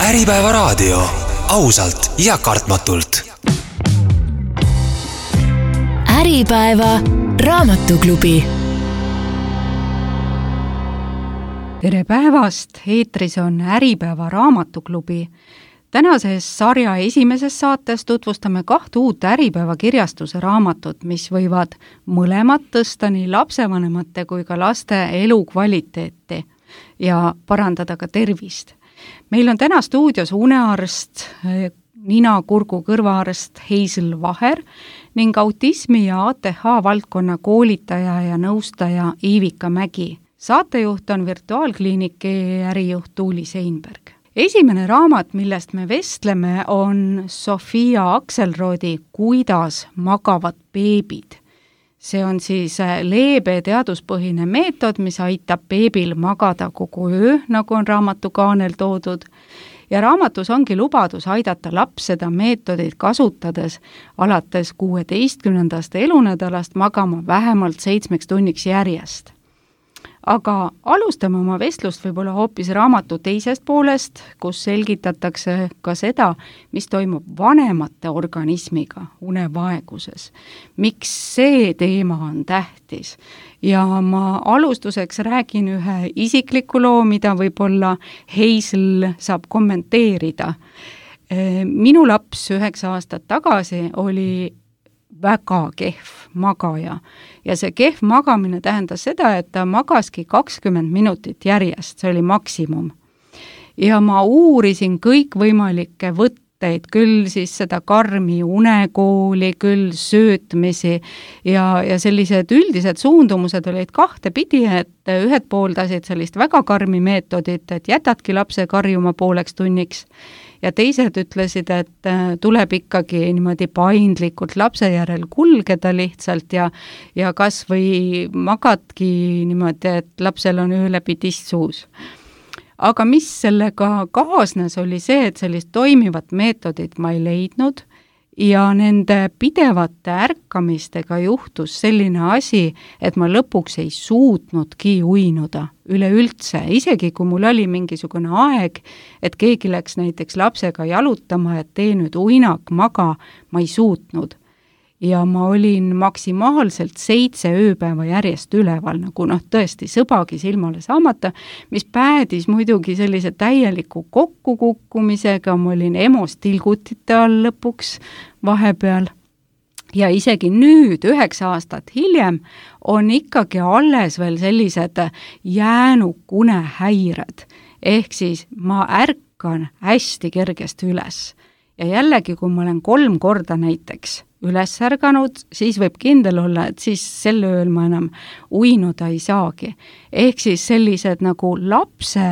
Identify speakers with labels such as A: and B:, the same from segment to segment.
A: Äripäevaraadio, ausalt ja kartmatult.
B: Äripäeva raamatuklubi.
C: Tere päevast, eetris on Äripäeva raamatuklubi. Tänases sarja esimeses saates tutvustame 2 uut Äripäeva kirjastuse raamatut, mis võivad mõlemad tõsta nii lapsevanemate kui ka laste elukvaliteeti ja parandada ka tervist. Meil on täna stuudios unearst, nina-kurgu-kõrvaarst Heisel Vaher ning autismi ja ATH valdkonna koolitaja ja nõustaja Iivika Mägi. Saatejuht on virtuaalkliiniki ärijuht Tuuli Seinberg. Esimene raamat, millest me vestleme, on Sofia Akselrodi Kuidas magavad beebid. See on siis leebe teaduspõhine meetod, mis aitab beebil magada kogu öö, nagu on raamatu kaanel toodud. Ja raamatus ongi lubadus aidata laps seda meetodit kasutades alates 16. elunädalast magama vähemalt 7 tunniks järjest. Aga alustame oma vestlust võib-olla hoopis raamatu teisest poolest, kus selgitatakse ka seda, mis toimub vanemate organismiga unevaeguses. Miks see teema on tähtis? Ja ma alustuseks räägin ühe isikliku loo, mida võib-olla Heisel saab kommenteerida. Minu laps 9 aastat tagasi oli väga kehv magaja ja see kehv magamine tähendas seda, et ta magaski 20 minutit järjest, see oli maksimum. Ja ma uurisin kõikvõimalikke võtteid, küll siis seda karmi unekooli, küll söötmisi ja sellised üldised suundumused olid 2 pidi, et ühed pooldasid sellist väga karmi meetodit, et jätadki lapse karjuma 0,5 tunniks ja teised ütlesid, et tuleb ikkagi niimoodi paindlikult lapse järel kulgeda lihtsalt ja kas või magadki niimoodi, et lapsel on öö läbi tiss suus. Aga mis sellega kaasnes, oli see, et sellist toimivat meetodit ma ei leidnud ja nende pidevate ärkamistega juhtus selline asi, et ma lõpuks ei suutnudki uinuda üleüldse, isegi kui mul oli mingisugune aeg, et keegi läks näiteks lapsega jalutama, et tee nüüd uinak, maga, ma ei suutnud. Ja ma olin maksimaalselt 7 ööpäeva järjest üleval, nagu tõesti sõbagi silmale saamata, mis päädis muidugi sellise täieliku kokkukukkumisega, ma olin emostilgutite all lõpuks vahepeal. Ja isegi nüüd, 9 aastat hiljem, on ikkagi alles veel sellised jäänuk unehäired. Ehk siis ma ärkan hästi kergesti üles. Ja jällegi, kui ma olen 3 korda näiteks üles ärganud, siis võib kindel olla, et siis sel ööl ma enam uinuda ei saagi. Ehk siis sellised nagu lapse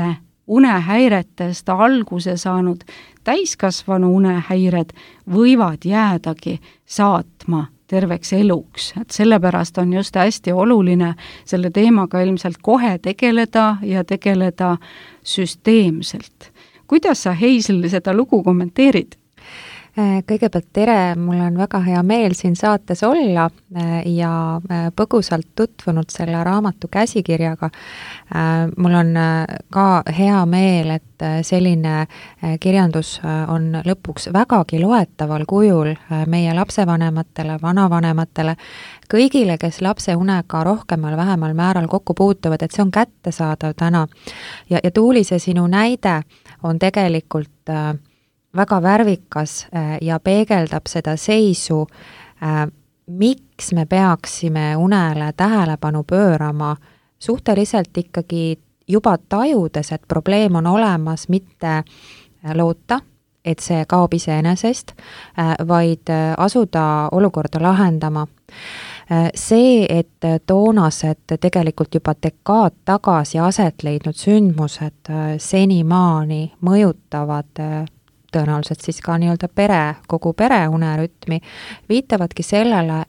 C: unehäiretest alguse saanud täiskasvanu unehäired võivad jäädagi saatma terveks eluks. Et sellepärast on just hästi oluline selle teemaga ilmselt kohe tegeleda ja tegeleda süsteemselt. Kuidas sa, Heisel, seda lugu kommenteerid?
D: Kõigepealt tere, mul on väga hea meel siin saates olla ja põgusalt tutvunud selle raamatu käsikirjaga. Mul on ka hea meel, et selline kirjandus on lõpuks vägagi loetaval kujul meie lapsevanematele, vanavanematele, kõigile, kes lapse unega rohkemal vähemal määral kokku puutuvad, et see on kättesaadav täna. Ja Tuuli, see sinu näide on tegelikult väga värvikas ja peegeldab seda seisu, miks me peaksime unele tähelepanu pöörama suhteliselt ikkagi juba tajudes, et probleem on olemas, mitte loota, et see kaob iseenesest, vaid asuda olukorda lahendama. See, et toonased tegelikult juba dekaad tagasi aset leidnud sündmused senimaani mõjutavad tõenäoliselt siis ka nii-öelda kogu pere unerütmi, viitavadki sellele,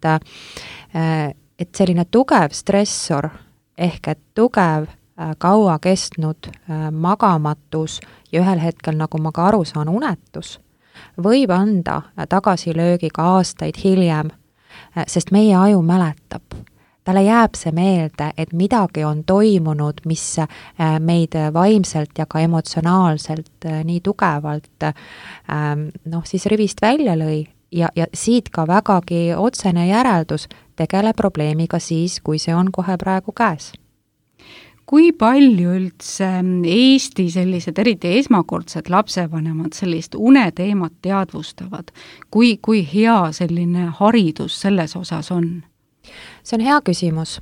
D: et selline tugev stressor ehk et tugev kaua kestnud magamatus ja ühel hetkel, nagu ma ka aru saan, unetus võib anda tagasilöögi ka aastaid hiljem, sest meie aju mäletab. talle jääb see meelde, et midagi on toimunud, mis meid vaimselt ja ka emotsionaalselt nii tugevalt siis rivist välja lõi ja siit ka vägagi otsene järeldus, tegele probleemiga siis, kui see on kohe praegu käes.
C: Kui palju üldse Eesti sellised eriti esmakordsed lapsevanemad sellist uneteemat teadvustavad? Kui hea selline haridus selles osas on?
D: See on hea küsimus.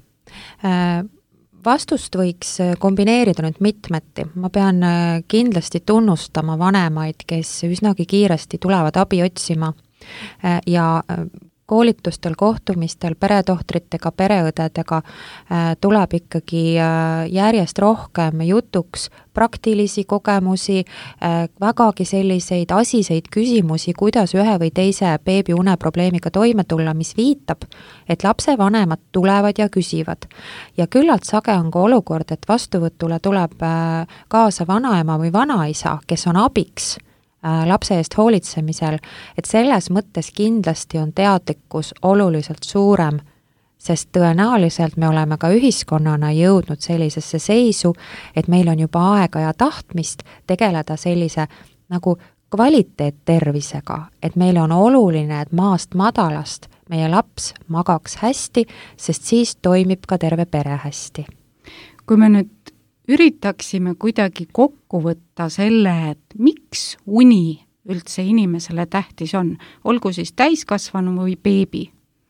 D: Vastust võiks kombineerida nüüd mitmeti. Ma pean kindlasti tunnustama vanemaid, kes üsnagi kiiresti tulevad abi otsima ja koolitustel, kohtumistel peretohtritega, pereõdedega tuleb ikkagi järjest rohkem jutuks praktilisi kogemusi, vägagi selliseid asiseid küsimusi, kuidas ühe või teise beebi uneprobleemiga toime tulla, mis viitab, et lapsevanemad tulevad ja küsivad. Ja küllalt sage on ka olukord, et vastuvõtule tuleb kaasa vanaema või vanaisa, kes on abiks lapse eest hoolitsemisel, et selles mõttes kindlasti on teadlikkus oluliselt suurem, sest tõenäoliselt me oleme ka ühiskonnana jõudnud sellisesse seisu, et meil on juba aega ja tahtmist tegeleda sellise nagu kvaliteettervisega, et meile on oluline, et maast madalast meie laps magaks hästi, sest siis toimib ka terve pere hästi.
C: Kui me nüüd üritaksime kuidagi kokku võtta selle, et miks uni üldse inimesele tähtis on, olgu siis täiskasvanu või beebi?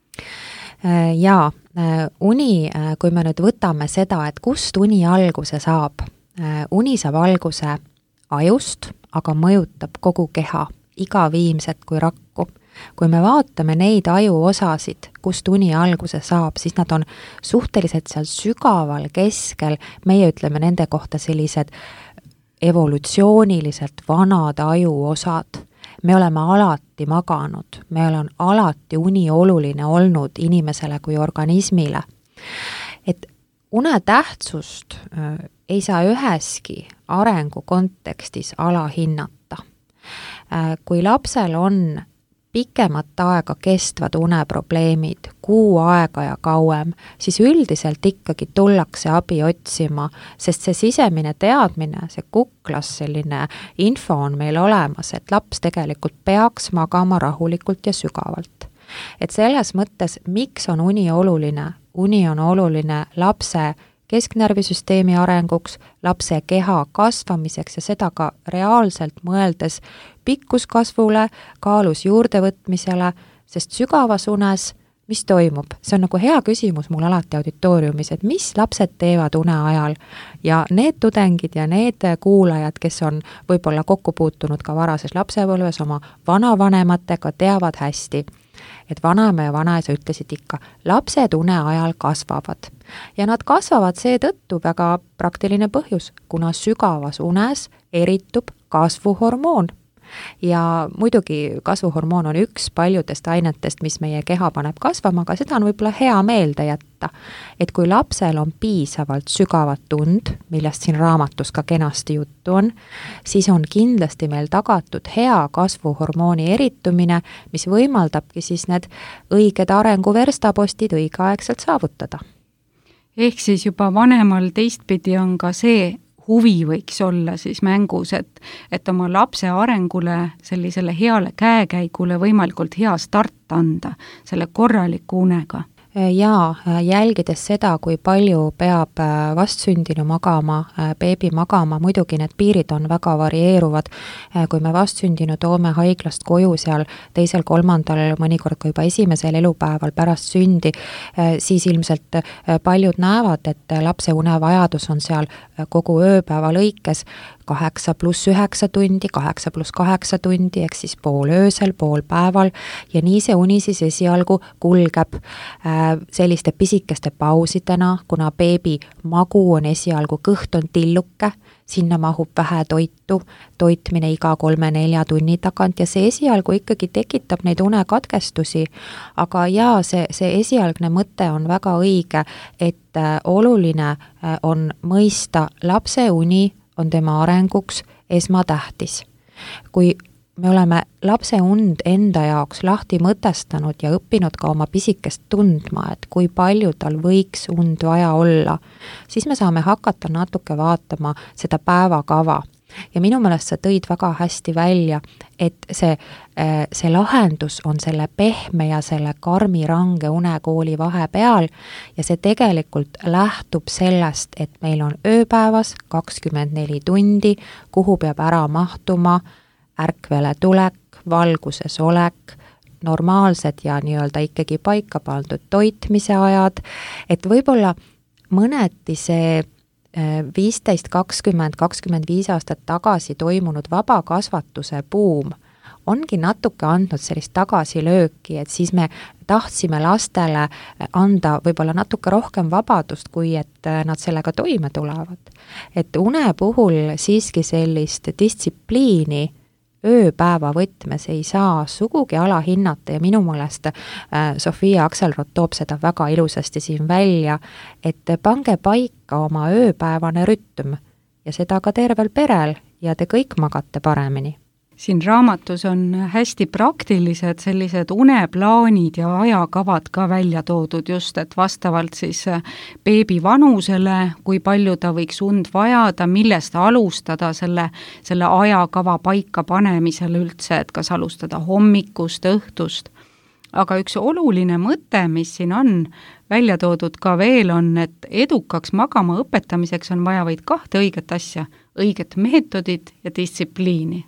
D: Jaa, uni, kui me nüüd võtame seda, et kust uni alguse saab, uni saab alguse ajust, aga mõjutab kogu keha, iga viimset kui rakku. Kui me vaatame neid ajuosasid, kust uni alguse saab, siis nad on suhteliselt seal sügaval keskel, meie ütleme nende kohta sellised evolutsiooniliselt vanad ajuosad. Me oleme alati maganud, meil on alati uni oluline olnud inimesele kui organismile. Et une tähtsust ei saa üheski arengu kontekstis alahinnata. Kui lapsel on pikemat aega kestvad uneprobleemid, kuu aega ja kauem, siis üldiselt ikkagi tullakse abi otsima, sest see sisemine teadmine, see kuklas selline info on meil olemas, et laps tegelikult peaks magama rahulikult ja sügavalt. Et selles mõttes, miks on uni oluline? Uni on oluline lapse kesknärvisüsteemi arenguks, lapse keha kasvamiseks ja seda ka reaalselt mõeldes pikkuskasvule, kaalus juurdevõtmisele, sest sügavas unes, mis toimub? See on nagu hea küsimus mul alati auditooriumis, et mis lapsed teevad une ajal ja need tudengid ja need kuulajad, kes on võib-olla kokku puutunud ka varases lapsepõlves oma vanavanematega, teavad hästi, et vanaema ja vanaisa ütlesid ikka, lapsed une ajal kasvavad. Ja nad kasvavad seetõttu väga praktiline põhjus, kuna sügavas unes eritub kasvuhormoon. Ja muidugi kasvuhormoon on üks paljudest ainetest, mis meie keha paneb kasvama, aga seda on võib-olla hea meelde jätta, et kui lapsel on piisavalt sügavat tund, millest siin raamatus ka kenasti juttu on, siis on kindlasti meil tagatud hea kasvuhormooni eritumine, mis võimaldabki siis need õiged arenguverstapostid õigeaegselt saavutada.
C: Ehk siis juba vanemal teistpidi on ka see huvi võiks olla siis mängus, et oma lapse arengule, sellisele heale käekäigule võimalikult hea start anda selle korraliku unega.
D: Ja jälgides seda, kui palju peab vastsündinu magama, beebi magama, muidugi need piirid on väga varieeruvad. Kui me vastsündinu toome haiglast koju seal teisel, kolmandal, mõnikord ka juba esimesel elupäeval pärast sündi, siis ilmselt paljud näevad, et lapse unevajadus on seal kogu ööpäeva lõikes 8+9 tundi, 8+8 tundi, ehk siis pool öösel, pool päeval ja nii see uni siis esialgu kulgeb selliste pisikeste pausidena, kuna beebi magu on esialgu, kõht on tilluke, sinna mahub vähe toitu, toitmine iga 3-4 tunni tagant ja see esialgu ikkagi tekitab neid unekatkestusi, aga jaa, see esialgne mõte on väga õige, et oluline on mõista lapse uni on tema arenguks esmatähtis. Kui me oleme lapse und enda jaoks lahti mõtestanud ja õppinud ka oma pisikest tundma, et kui palju tal võiks und vaja olla, siis me saame hakata natuke vaatama seda päevakava. Ja minu meelest sa tõid väga hästi välja, et see lahendus on selle pehme ja selle karmi range unekooli vahepeal ja see tegelikult lähtub sellest, et meil on ööpäevas 24 tundi, kuhu peab ära mahtuma ärkvele tulek, valguses olek, normaalsed ja nii-öelda ikkagi paika pandud toitmise ajad, et võib-olla mõneti see 15, 20, 25 aastat tagasi toimunud vabakasvatuse buum ongi natuke andnud sellist tagasilööki, et siis me tahtsime lastele anda võib-olla natuke rohkem vabadust, kui et nad sellega toime tulevad. Et une puhul siiski sellist distsipliini ööpäeva võtmes ei saa sugugi alahinnata ja minu meelest Sofia Akselrod toob seda väga ilusasti siin välja, et pange paika oma ööpäevane rütm ja seda ka tervel perel ja te kõik magate paremini.
C: Siin raamatus on hästi praktilised sellised uneplaanid ja ajakavad ka välja toodud just, et vastavalt siis beebi vanusele, kui palju ta võiks und vajada, millest alustada selle ajakava paika panemisel üldse, et kas alustada hommikust, õhtust. Aga üks oluline mõte, mis siin on välja toodud ka veel on, et edukaks magama õpetamiseks on vaja vaid 2 õiget asja, õiget meetodit ja distsipliini.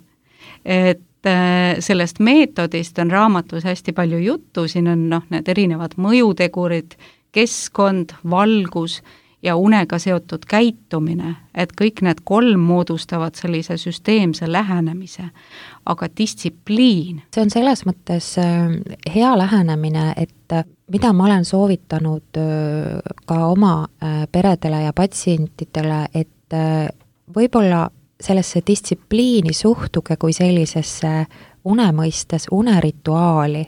C: Et sellest meetodist on raamatus hästi palju juttu, siin on need erinevad mõjutegurid, keskkond, valgus ja unega seotud käitumine, et kõik need 3 moodustavad sellise süsteemse lähenemise, aga distsipliin.
D: See on selles mõttes hea lähenemine, et mida ma olen soovitanud ka oma peredele ja patsientidele, et võib-olla sellesse distsipliini suhtuge kui sellisesse unemõistes unerituaali,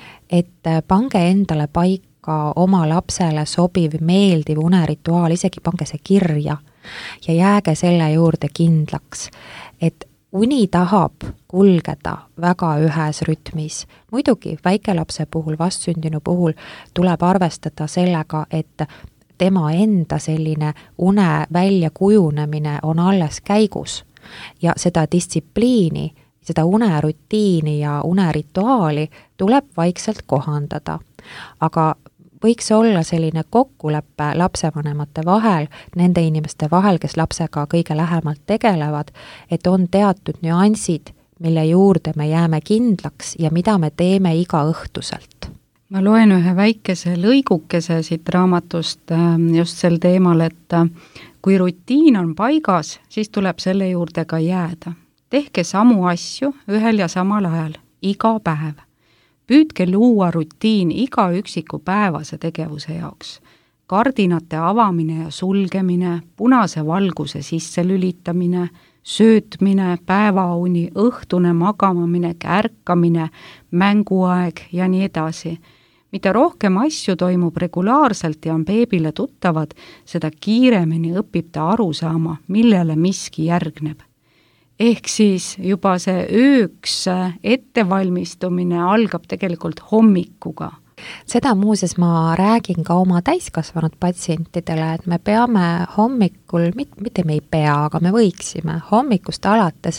D: et pange endale paika oma lapsele sobiv, meeldiv unerituaal, isegi pange see kirja ja jääge selle juurde kindlaks, et uni tahab kulgeda väga ühes rütmis. Muidugi väikelapse puhul, vastsündinu puhul tuleb arvestada sellega, et tema enda selline une väljakujunemine on alles käigus ja seda distsipliini, seda unerutiini ja unerituaali tuleb vaikselt kohandada. Aga võiks olla selline kokkulepe lapsevanemate vahel, nende inimeste vahel, kes lapsega kõige lähemalt tegelevad, et on teatud nüansid, mille juurde me jääme kindlaks ja mida me teeme iga õhtuselt.
C: Ma loen ühe väikese lõigukese siit raamatust just sel teemal, et kui rutiin on paigas, siis tuleb selle juurde ka jääda. Tehke samu asju ühel ja samal ajal, iga päev. Püüdke luua rutiin iga üksiku päevase tegevuse jaoks. Kardinate avamine ja sulgemine, punase valguse sisse lülitamine, söötmine, päevauni, õhtune magamamine, ärkamine, mänguaeg ja nii edasi. Mida rohkem asju toimub regulaarselt ja on beebile tuttavad, seda kiiremini õpib ta aru saama, millele miski järgneb. Ehk siis juba see ööks ettevalmistumine algab tegelikult hommikuga.
D: Seda muuseas ma räägin ka oma täiskasvanud patsientidele, et me peame hommikul, mitte me ei pea, aga me võiksime hommikust alates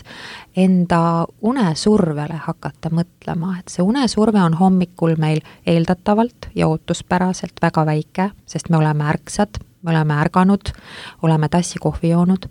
D: enda unesurvele hakata mõtlema, et see unesurve on hommikul meil eeldatavalt ja ootuspäraselt väga väike, sest me oleme ärksad, me oleme ärganud, oleme tassi kohvi joonud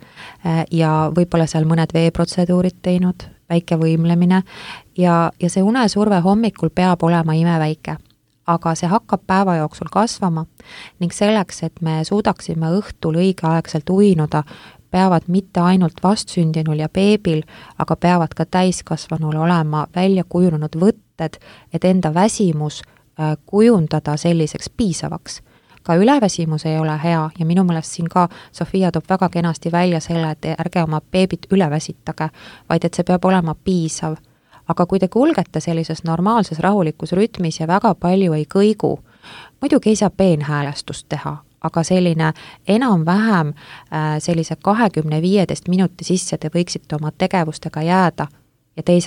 D: ja võib-olla seal mõned veeprotseduurid teinud, väike võimlemine ja see unesurve hommikul peab olema imeväike. Aga see hakkab päeva jooksul kasvama ning selleks, et me suudaksime õhtul õigeaegselt uinuda, peavad mitte ainult vastsündinul ja beebil, aga peavad ka täiskasvanul olema välja kujunenud võtted, et enda väsimus kujundada selliseks piisavaks. Ka üleväsimus ei ole hea ja minu meelest siin ka Sofia toob väga kenasti välja selle, et ärge oma beebit üleväsitage, vaid et see peab olema piisav. Aga kui te kulgete sellises normaalses rahulikus rütmis ja väga palju ei kõigu, muidugi ei saa peenhäälestust teha, aga selline enam-vähem sellise 20-15 minuti sisse te võiksite oma tegevustega jääda ja teisalt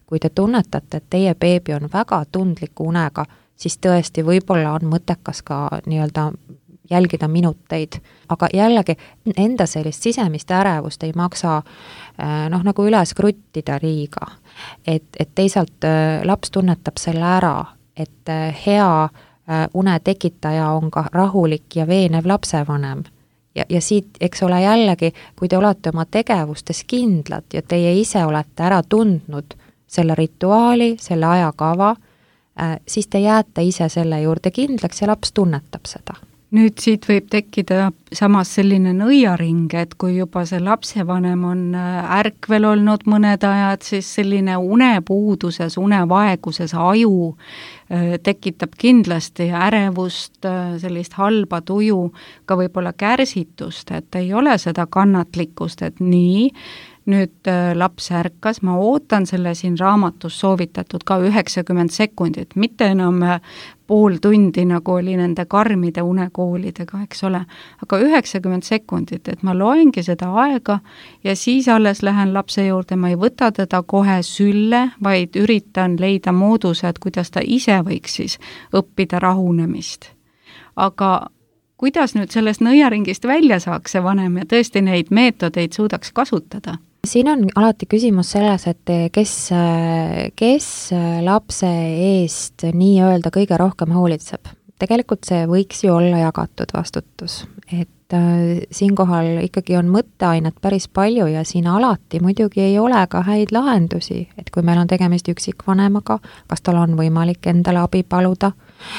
D: kui te tunnetate, et teie beebi on väga tundliku unega, siis tõesti võib-olla on mõttekas ka nii-öelda jälgida minuteid, aga jällegi enda sellist sisemist ärevust ei maksa nagu üles kruttida liiga. Et teisalt laps tunnetab selle ära, et hea une tekitaja on ka rahulik ja veenev lapsevanem. Ja siit, eks ole jällegi, kui te olete oma tegevustes kindlad ja teie ise olete ära tundnud selle rituaali, selle ajakava, siis te jääte ise selle juurde kindlaks ja laps tunnetab seda.
C: Nüüd siit võib tekkida samas selline nõiaring, et kui juba see lapsevanem on ärkvel olnud mõned ajad, siis selline unepuuduses, unevaeguses aju tekitab kindlasti ärevust, sellist halba tuju, ka võib-olla kärsitust, et ei ole seda kannatlikkust, et nii, nüüd laps ärkas, ma ootan selle siin raamatus soovitatud ka 90 sekundit, mitte enam pool tundi, nagu oli nende karmide unekoolidega, eks ole, aga 90 sekundit, et ma loengi seda aega ja siis alles lähen lapse juurde, ma ei võta teda kohe sülle, vaid üritan leida moodused, kuidas ta ise võiks siis õppida rahunemist. Aga kuidas nüüd sellest nõiaringist välja saaks see vanem ja tõesti neid meetodeid suudaks kasutada?
D: Siin on alati küsimus selles, et kes lapse eest nii-öelda kõige rohkem hoolitseb. Tegelikult see võiks ju olla jagatud vastutus, et siinkohal ikkagi on mõtteainet päris palju ja siin alati muidugi ei ole ka häid lahendusi, et kui meil on tegemist üksikvanemaga, kas tal on võimalik endale abi paluda,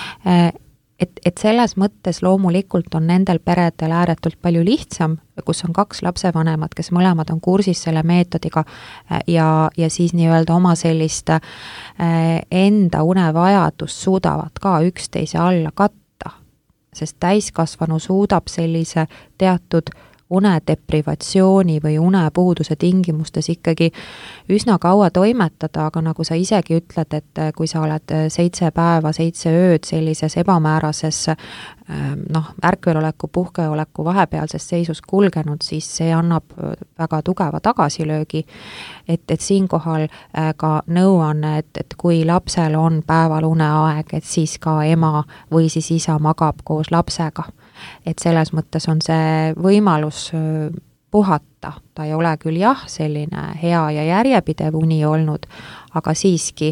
D: et selles mõttes loomulikult on nendel peredel ääretult palju lihtsam, kus on 2 lapsevanemat, kes mõlemad on kursis selle meetodiga ja siis nii-öelda oma sellist enda unevajadust suudavad ka üksteise alla katta, sest täiskasvanu suudab sellise teatud unedeprivatsiooni või unepuuduse tingimustes ikkagi üsna kaua toimetada, aga nagu sa isegi ütled, et kui sa oled 7 päeva, 7 ööd sellises ebamäärases ärkveloleku, puhkeoleku vahepealses seisus kulgenud, siis see annab väga tugeva tagasilöögi, et siinkohal ka nõuanne, et kui lapsel on päeval uneaeg, et siis ka ema või siis isa magab koos lapsega. Et selles mõttes on see võimalus puhata, ta ei ole küll jah, selline hea ja järjepidev uni olnud, aga siiski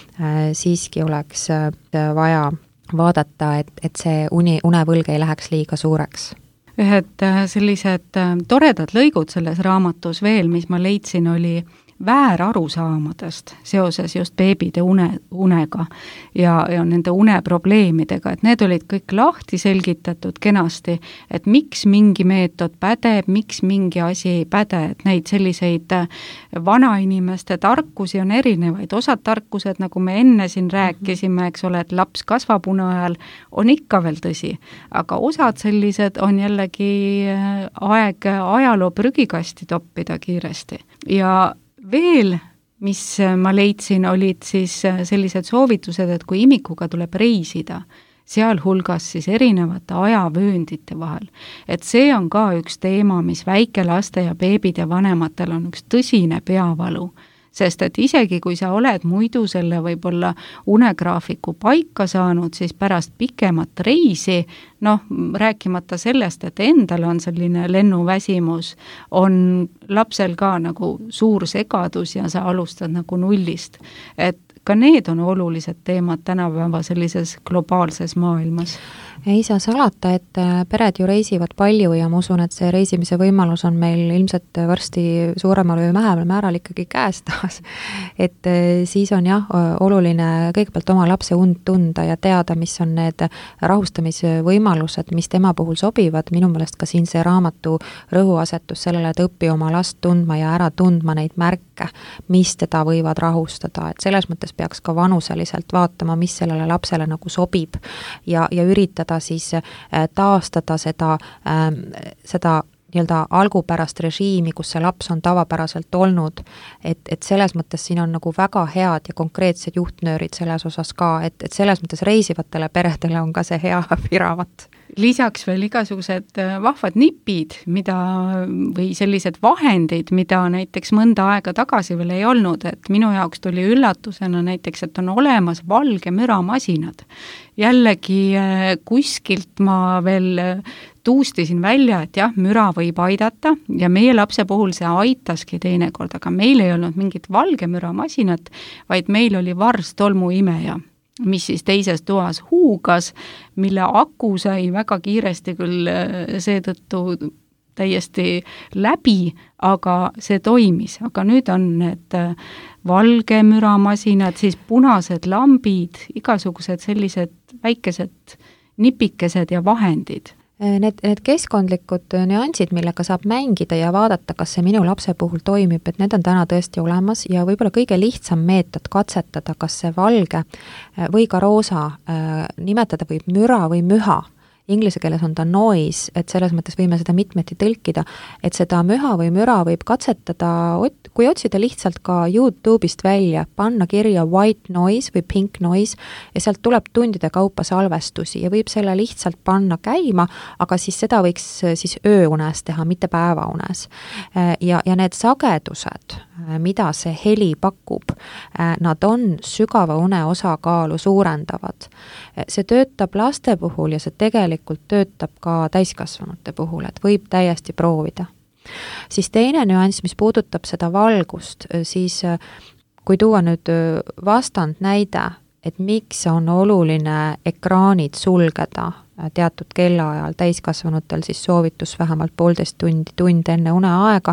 D: oleks vaja vaadata, et see unevõlg ei läheks liiga suureks.
C: Ühed sellised toredad lõigud selles raamatus veel, mis ma leidsin, oli väärarusaamadest seoses just beebide unega ja nende uneprobleemidega, et need olid kõik lahti selgitatud kenasti, et miks mingi meetod pädeb, miks mingi asi ei päde, et neid selliseid vanainimeste tarkusi on erinevaid, osad tarkused, nagu me enne siin rääkisime, eks ole, et laps kasvab une ajal, on ikka veel tõsi, aga osad sellised on jällegi aeg ajaloo prügikasti toppida kiiresti ja veel, mis ma leidsin, olid siis sellised soovitused, et kui imikuga tuleb reisida, sealhulgas siis erinevate ajavööndite vahel. Et see on ka üks teema, mis väikelaste ja beebide vanematel on üks tõsine peavalu, sest et isegi kui sa oled muidu selle võib-olla unegraafiku paika saanud, siis pärast pikemat reisi, rääkimata sellest, et endal on selline lennuväsimus, on lapsel ka nagu suur segadus ja sa alustad nagu nullist. Et ka need on olulised teemad tänapäeva sellises globaalses maailmas.
D: Ei saa salata, et pered ju reisivad palju ja ma usun, et see reisimise võimalus on meil ilmselt varsti suuremal või vähemal määral ikkagi käes taas. Et siis on jah, oluline kõigepealt oma lapse und tunda ja teada, mis on need rahustamisvõimalused, mis tema puhul sobivad. Minu meelest ka siin see raamatu rõhuasetus sellele, et õpi oma last tundma ja ära tundma neid märke, mis teda võivad rahustada. Et selles mõttes peaks ka vanuseliselt vaatama, mis sellele lapsele nagu sobib ja üritada siis taastada seda nii-öelda algupärast režiimi, kus see laps on tavapäraselt olnud, et selles mõttes siin on nagu väga head ja konkreetsed juhtnöörid selles osas ka, et selles mõttes reisivatele peredele on ka see hea abiraamat.
C: Lisaks veel igasugused vahvad nipid, või sellised vahendid, mida näiteks mõnda aega tagasi veel ei olnud, et minu jaoks tuli üllatusena näiteks, et on olemas valge müramasinad. Jällegi kuskilt ma veel tuustisin välja, et jah, müra võib aidata ja meie lapse puhul see aitaski teinekord, aga meil ei olnud mingit valge müramasinat, vaid meil oli varstolmuimeja, mis siis teises toas huugas, mille aku sai väga kiiresti küll seetõttu täiesti läbi, aga see toimis. Aga nüüd on need valge müramasinad, siis punased lambid, igasugused sellised väikesed nipikesed ja vahendid.
D: Need keskkondlikud nüansid, millega saab mängida ja vaadata, kas see minu lapse puhul toimib, et need on täna tõesti olemas ja võib-olla kõige lihtsam meetod katsetada, kas see valge või ka roosa, nimetada võib müra või müha. Inglise keeles on ta noise, et selles mõttes võime seda mitmeti tõlkida, et seda müha või müra võib katsetada, kui otsida lihtsalt ka YouTube'ist välja, panna kirja white noise või pink noise ja sealt tuleb tundide kaupa salvestusi ja võib selle lihtsalt panna käima, aga siis seda võiks siis ööunes teha, mitte päevaunes. Ja need sagedused, mida see heli pakub, nad on sügava une osakaalu suurendavad. See töötab laste puhul ja see tegelikult töötab ka täiskasvanute puhul, et võib täiesti proovida. Siis teine nüanss, mis puudutab seda valgust, siis kui tuua nüüd vastand näide, et miks on oluline ekraanid sulgeda teatud kellaajal, täiskasvanutel siis soovitus vähemalt 1,5 tund enne uneaega,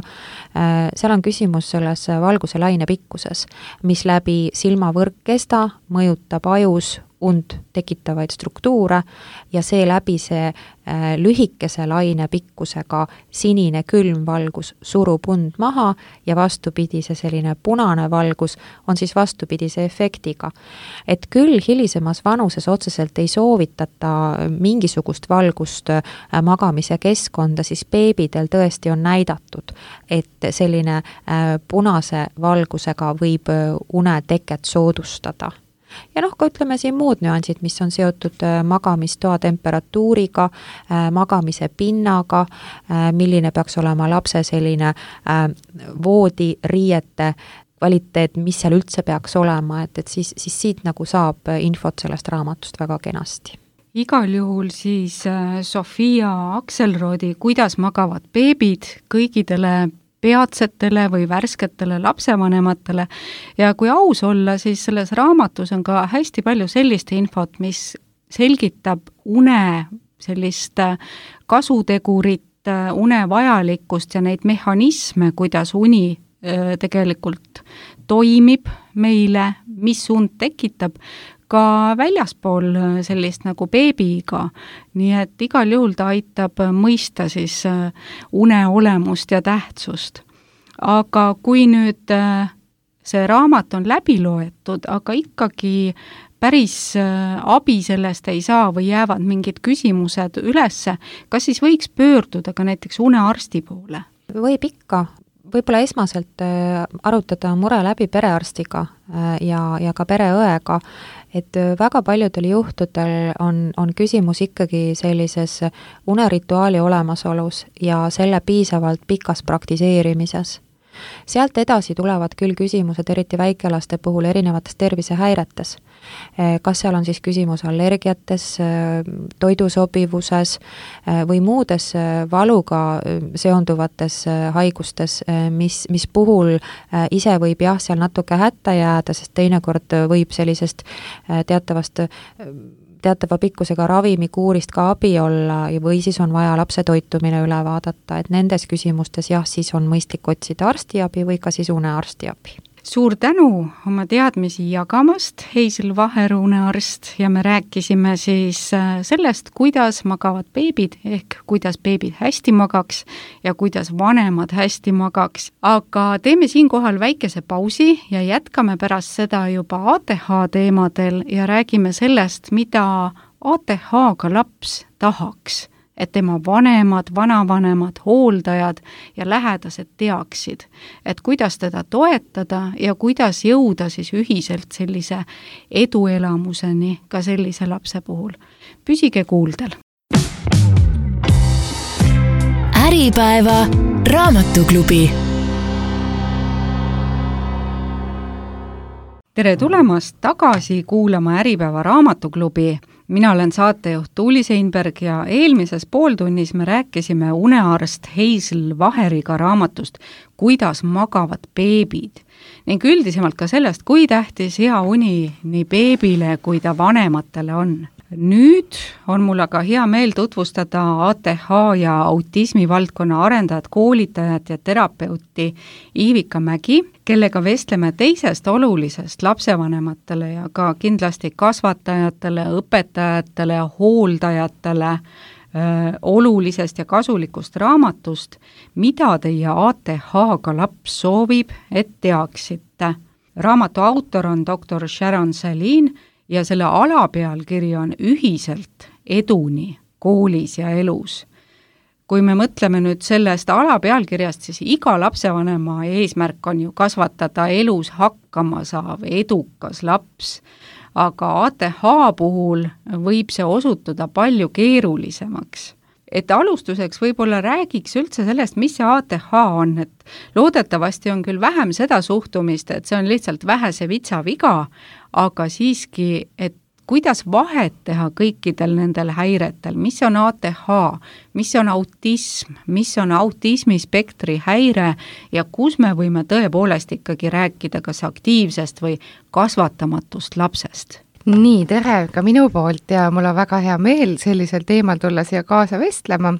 D: seal on küsimus selles valguse laine pikkuses, mis läbi silmavõrkkesta mõjutab ajus und tekitavaid struktuure ja seeläbi see lühikese laine pikkusega sinine külm valgus surub und maha ja vastupidi see selline punane valgus on siis vastupidise efektiga. Et küll hilisemas vanuses otseselt ei soovitata mingisugust valgust magamise keskkonda, siis beebidel tõesti on näidatud, et selline punase valgusega võib uneteket soodustada. Ja ka ütleme siin muud nüansid, mis on seotud magamistoa temperatuuriga, magamise pinnaga, milline peaks olema lapse selline voodiriiete kvaliteet, mis seal üldse peaks olema, et siis siit nagu saab infot sellest raamatust väga kenasti.
C: Igal juhul siis Sofia Akselrodi Kuidas magavad beebid kõigidele peatsetele või värsketele lapsevanematele ja kui aus olla, siis selles raamatus on ka hästi palju sellist infot, mis selgitab une sellist kasutegurit, une vajalikkust ja neid mehhanisme, kuidas uni tegelikult toimib meile, mis und tekitab, ka väljaspool sellist nagu beebiga, nii et igal juhul ta aitab mõista siis une olemust ja tähtsust. Aga kui nüüd see raamat on läbi loetud, aga ikkagi päris abi sellest ei saa või jäävad mingid küsimused ülesse, kas siis võiks pöörduda ka näiteks unearsti poole?
D: Võib ikka. Võib-olla esmaselt arutada mure läbi perearstiga ja ka pereõega, et väga paljudel juhtudel on küsimus ikkagi sellises unerituaali olemasolus ja selle piisavalt pikas praktiseerimises. Sealt edasi tulevad küll küsimused, eriti väikelaste puhul, erinevates tervisehäiretes. Kas seal on siis küsimus allergiates, toidusobivuses või muudes valuga seonduvates haigustes, mis puhul ise võib jah, seal natuke hätta jääda, sest teinekord võib sellisest teatava pikkusega ravimikuurist ka abi olla või siis on vaja lapse toitumine üle vaadata, et nendes küsimustes jah, siis on mõistlik otsida arstiabi või ka siis unearstiabi.
C: Suur tänu oma teadmisi jagamast, Heisel Vaher, unearst, ja me rääkisime siis sellest, kuidas magavad beebid ehk kuidas beebid hästi magaks ja kuidas vanemad hästi magaks. Aga teeme siinkohal väikese pausi ja jätkame pärast seda juba ATH teemadel ja räägime sellest, mida ATH-ga laps tahaks et tema vanemad, vanavanemad, hooldajad ja lähedased teaksid, et kuidas teda toetada ja kuidas jõuda siis ühiselt sellise eduelamuseni ka sellise lapse puhul. Püsige kuuldel!
B: Äripäeva raamatuklubi.
C: Tere tulemast tagasi kuulama Äripäeva raamatuklubi. Mina olen saatejuht Tuuli Seinberg ja eelmises pooltunnis me rääkisime unearst Hazel Vaheriga raamatust Kuidas magavad beebid ning üldisemalt ka sellest, kui tähtis hea uni nii beebile kui ta vanematele on. Nüüd on mul aga hea meel tutvustada ATH ja autismi valdkonna arendajat, koolitajat ja terapeuti Iivika Mägi, kellega vestleme teisest olulisest lapsevanematele ja ka kindlasti kasvatajatele, õpetajatele ja hooldajatele olulisest ja kasulikust raamatust, mida teie ATH-ga laps soovib, et teaksite. Raamatu autor on Dr. Sharon Salin ja selle alapealkiri on Ühiselt eduni koolis ja elus. Kui me mõtleme nüüd sellest alapealkirjast, siis iga lapsevanema eesmärk on ju kasvatada elus hakkama saav edukas laps, aga ATH puhul võib see osutuda palju keerulisemaks. Et alustuseks võib-olla räägiks üldse sellest, mis see ATH on, et loodetavasti on küll vähem seda suhtumist, et see on lihtsalt vähese vitsa viga, aga siiski, et kuidas vahet teha kõikidel nendel häiretel, mis on ATH, mis on autism, mis on autismispektri häire ja kus me võime tõepoolest ikkagi rääkida kas aktiivsest või kasvatamatust lapsest.
E: Nii, tere ka minu poolt ja mul on väga hea meel sellisel teemal tulla siia kaasa vestlema.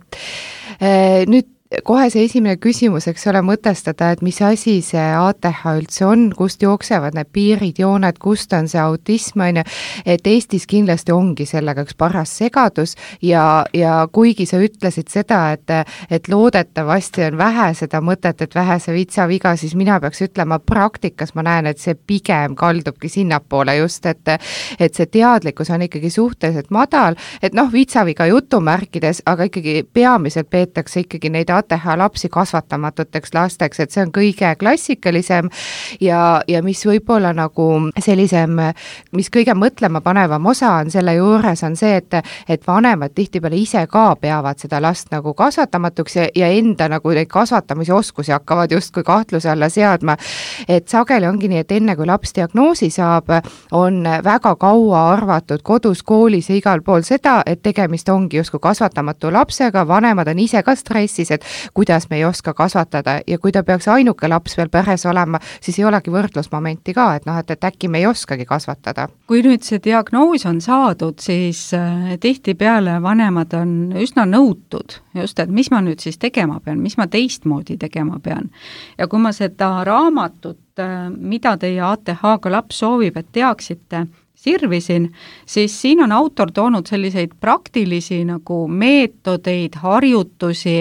E: Nüüd kohe see esimene küsimus, eks ole, mõtestada, et mis asi see ATH üldse on, kust jooksevad need piirid, jooned, kust on see autism, et Eestis kindlasti ongi sellega üks paras segadus ja kuigi sa ütlesid seda, et loodetavasti on vähe seda mõtet, et vähe see vitsa viga, siis mina peaks ütlema, praktikas ma näen, et see pigem kaldubki sinnapoole just, et see teadlikkus on ikkagi suhteliselt madal, et vitsaviga jutumärkides, aga ikkagi peamiselt peetakse ikkagi neid ATH lapsi kasvatamatuteks lasteks, et see on kõige klassikalisem ja mis võib-olla nagu sellisem, mis kõige mõtlema panevam osa on selle juures, on see, et vanemad tihtipeale ise ka peavad seda last nagu kasvatamatuks ja enda nagu neid kasvatamise oskusi hakkavad justkui kahtluse alla seadma. Et sageli ongi nii, et enne kui laps diagnoosi saab, on väga kaua arvatud kodus, koolis ja igal pool seda, et tegemist ongi justkui kasvatamatu lapsega, vanemad on ise ka stressis, et kuidas me ei oska kasvatada ja kui ta peaks ainuke laps veel peres olema, siis ei olegi võrdlusmomenti ka, et äkki me ei oskagi kasvatada.
C: Kui nüüd see diagnoos on saadud, siis tihtipeale vanemad on üsna nõutud just, et mis ma nüüd siis tegema pean, mis ma teistmoodi tegema pean. Ja kui ma seda raamatut, mida teie ATH-ga laps soovib, et teaksite, sirvisin, siis siin on autor toonud selliseid praktilisi nagu meetodeid, harjutusi,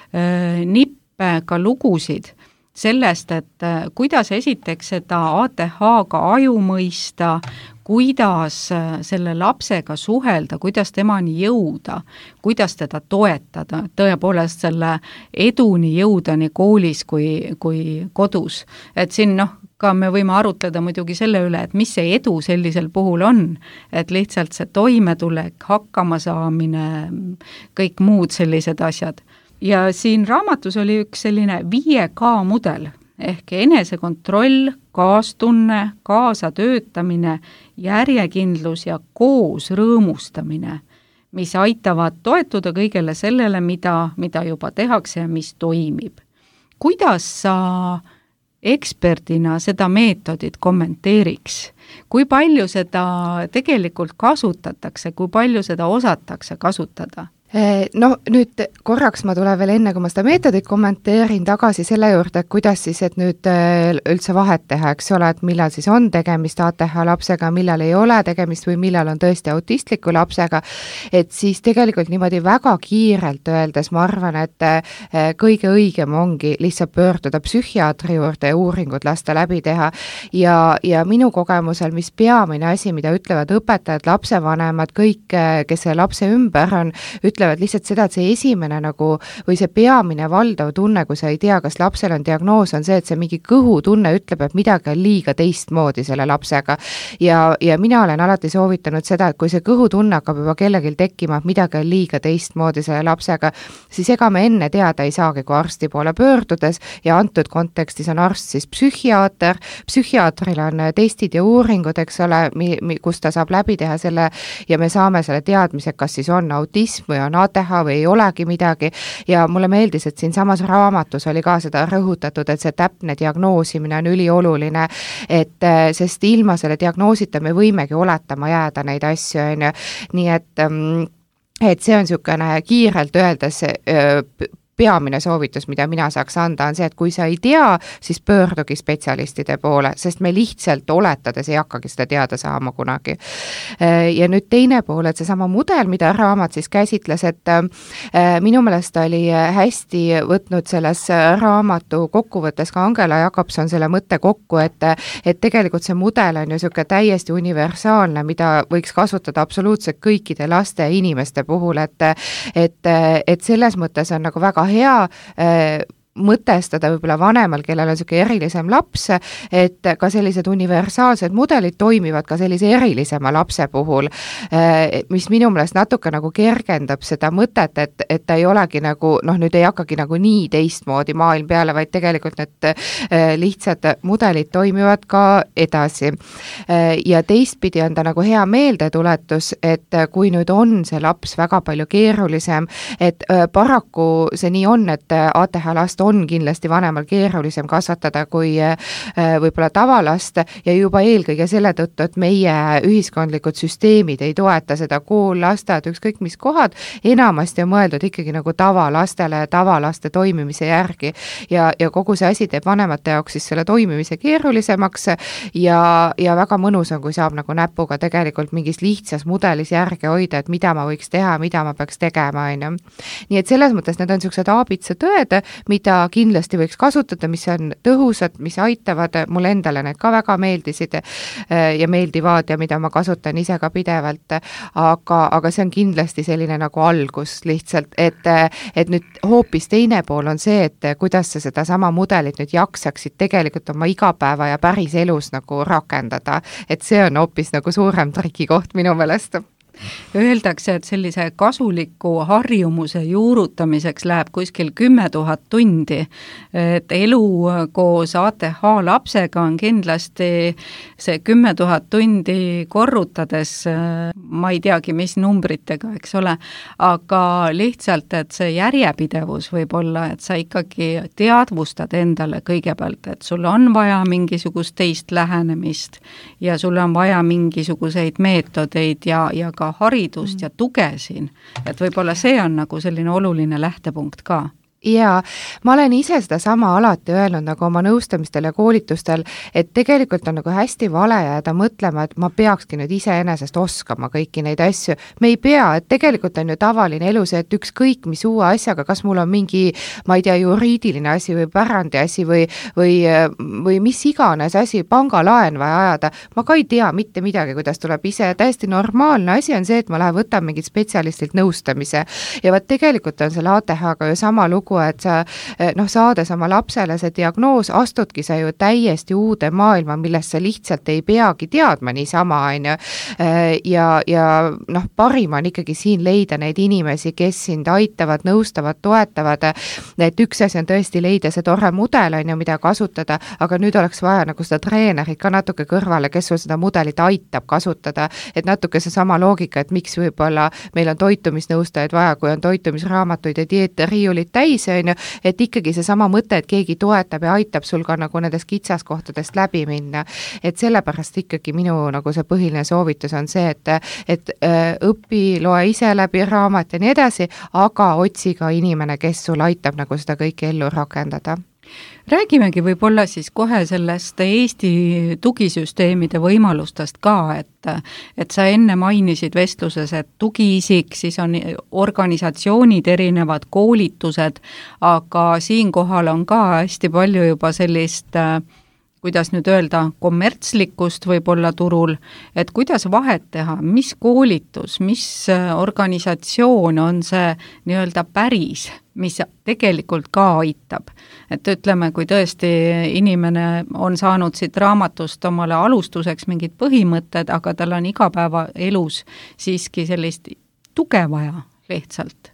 C: nippe, ka lugusid sellest, et kuidas esiteks seda ATH-ga aju mõista, kuidas selle lapsega suhelda, kuidas temani jõuda, kuidas teda toetada, tõepoolest selle eduni jõuda nii koolis kui kodus. Et siin ka me võime arutleda muidugi selle üle, et mis see edu sellisel puhul on, et lihtsalt see toimetulek, hakkama saamine, kõik muud sellised asjad. Ja siin raamatus oli üks selline 5K mudel, ehk enesekontroll, kaastunne, kaasatöötamine, järjekindlus ja koos rõõmustamine, mis aitavad toetuda kõigele sellele, mida juba tehakse ja mis toimib. Kuidas sa eksperdina seda meetodit kommenteeriks? Kui palju seda tegelikult kasutatakse, kui palju seda osatakse kasutada?
E: Nüüd korraks ma tulen veel enne, kui ma seda meetodit kommenteerin tagasi selle juurde, et kuidas siis, et nüüd üldse vahet teha, eks ole, et millal siis on tegemist ATH lapsega, millal ei ole tegemist või millal on tõesti autistliku lapsega, et siis tegelikult niimoodi väga kiirelt öeldes ma arvan, et kõige õigem ongi lihtsalt pöörduda psühhiaatri juurde ja uuringud lasta läbi teha ja minu kogemusel, mis peamine asi, mida ütlevad õpetajad, lapsevanemad, kõik, kes selle lapse ümber on, ütlevad ütlevad lihtsalt seda, et see esimene nagu või see peamine valdav tunne, kui sa ei tea, kas lapsel on diagnoos, on see, et see mingi kõhutunne ütleb, et midagi on liiga teistmoodi selle lapsega. Ja mina olen alati soovitanud seda, et kui see kõhutunne hakkab juba kellelgi tekkima, et midagi on liiga teistmoodi selle lapsega, siis ega me enne teada ei saagi, kui arsti poole pöördudes ja antud kontekstis on arst siis psühhiaater, psühhiaatril on testid ja uuringud, eks ole, kus ta saab läbi teha selle ja me saame selle teadmise, kas siis on autism või on ATH või ei olegi midagi ja mulle meeldis, et siin samas raamatus oli ka seda rõhutatud, et see täpne diagnoosimine on ülioluline, et sest ilma selle diagnoosita me võimegi oletama jääda neid asju, on ju, nii et see on niisugune kiirelt öeldes peamine soovitus, mida mina saaks anda, on see, et kui sa ei tea, siis pöördugi spetsialistide poole, sest me lihtsalt oletades ei hakkagi seda teada saama kunagi. Ja nüüd teine pool, et seesama mudel, mida raamat siis käsitles, et minu meelest oli hästi võtnud selles raamatu kokkuvõttes ka Angela Jakobson selle mõtte kokku, et tegelikult see mudel on ju niisugune täiesti universaalne, mida võiks kasutada absoluutselt kõikide laste ja inimeste puhul, et selles mõttes on nagu väga hea mõtestada võib-olla vanemal, kellel on niisugune erilisem laps, et ka sellised universaalsed mudelid toimivad ka sellise erilisema lapse puhul, mis minu meelest natuke nagu kergendab seda mõtet, et ta ei olegi nagu, nüüd ei hakkagi nagu nii teistmoodi maailm peale, vaid tegelikult need lihtsad mudelid toimivad ka edasi. Ja teistpidi on ta nagu hea meeldetuletus, et kui nüüd on see laps väga palju keerulisem, et paraku see nii on, et ATH last on kindlasti vanemal keerulisem kasvatada kui võib-olla tavalast ja juba eelkõige selle tõttu, et meie ühiskondlikud süsteemid ei toeta seda kool, lastead, ükskõik mis kohad, enamasti on mõeldud ikkagi nagu tavalastele ja tavalaste toimimise järgi ja kogu see asi teeb vanemate jaoks siis selle toimimise keerulisemaks ja väga mõnus on, kui saab nagu näpuga tegelikult mingis lihtsas mudelis järgi hoida, et mida ma võiks teha, mida ma peaks tegema, on ju. Nii et selles mõttes need on niisugused aabitsa tõed, mida kindlasti võiks kasutada, mis on tõhusad, mis aitavad, mulle endale need ka väga meeldisid ja meeldivad ja mida ma kasutan ise ka pidevalt, aga see on kindlasti selline nagu algus lihtsalt, et nüüd hoopis teine pool on see, et kuidas sa seda sama mudelit nüüd jaksaksid tegelikult oma igapäeva ja päris elus nagu rakendada, et see on hoopis nagu suurem trikikoht minu meelest.
C: Öeldakse, et sellise kasuliku harjumuse juurutamiseks läheb kuskil 10 000 tundi, et elu koos ATH lapsega on kindlasti see 10 000 tundi korrutades, ma ei teagi, mis numbritega, eks ole, aga lihtsalt, et see järjepidevus võib olla, et sa ikkagi teadvustad endale kõigepealt, et sul on vaja mingisugust teist lähenemist ja sul on vaja mingisuguseid meetodeid ja ka haridust ja tuge siin, et võib-olla see on nagu selline oluline lähtepunkt ka.
E: Ja ma olen ise seda sama alati öelnud nagu oma nõustamistel ja koolitustel, et tegelikult on nagu hästi vale jääda mõtlema, et ma peakski nüüd iseenesest oskama kõiki neid asju. Me ei pea, et tegelikult on ju tavaline elu see, et ükskõik mis uue asjaga, kas mul on mingi, ma ei tea, juriidiline asi või pärandi asi või mis iganes asi, pangalaen vaja ajada, ma ka ei tea mitte midagi, kuidas tuleb ise. Täiesti normaalne asi on see, et ma lähen võtan mingit spetsialistilt nõustamise ja vaat tegelikult on selle ATH-ga ju sama lugu, et sa saades oma lapsele see diagnoos, astudki sa ju täiesti uude maailma, millest sa lihtsalt ei peagi teadma niisama, on ju. Ja parim on ikkagi siin leida neid inimesi, kes sind aitavad, nõustavad, toetavad, et üks asi on tõesti leida see tore mudel, on ju, mida kasutada, aga nüüd oleks vaja nagu seda treenerit ka natuke kõrvale, kes sul seda mudelit aitab kasutada, et natuke see sama loogika, et miks võib-olla meil on toitumisnõustajaid vaja, kui on toitumisraamatuid ja dieeteriiulit täis, on ju, et ikkagi see sama mõte, et keegi toetab ja aitab sul ka nagu nendest kitsaskohtadest läbi minna. Et sellepärast ikkagi minu nagu see põhiline soovitus on see, et õpi, loe ise läbi raamat ja nii edasi, aga otsi ka inimene, kes sul aitab nagu seda kõike ellu rakendada.
C: Räägimegi võib-olla siis kohe sellest Eesti tugisüsteemide võimalustest ka, et sa enne mainisid vestluses, et tugiisik, siis on organisatsioonid, erinevad koolitused, aga siinkohal on ka hästi palju juba sellist kuidas nüüd öelda, kommertslikkust võib-olla turul, et kuidas vahet teha, mis koolitus, mis organisatsioon on see nii-öelda päris, mis tegelikult ka aitab. Et ütleme, kui tõesti inimene on saanud siit raamatust omale alustuseks mingid põhimõtted, aga tal on igapäevaelus siiski sellist tuge vaja lihtsalt.